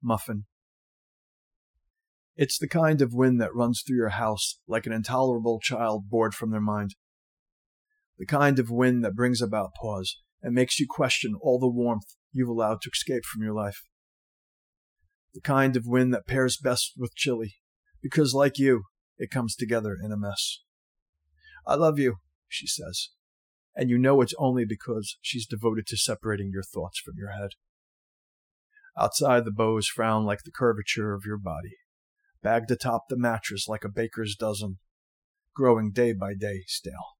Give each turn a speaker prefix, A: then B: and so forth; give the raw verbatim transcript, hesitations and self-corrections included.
A: muffin. It's the kind of wind that runs through your house like an intolerable child bored from their mind. The kind of wind that brings about pause and makes you question all the warmth you've allowed to escape from your life. The kind of wind that pairs best with chili, because like you, it comes together in a mess. I love you, she says, and you know it's only because she's devoted to separating your thoughts from your head. Outside, the bows frown like the curvature of your body, bagged atop the mattress like a baker's dozen, growing day by day stale.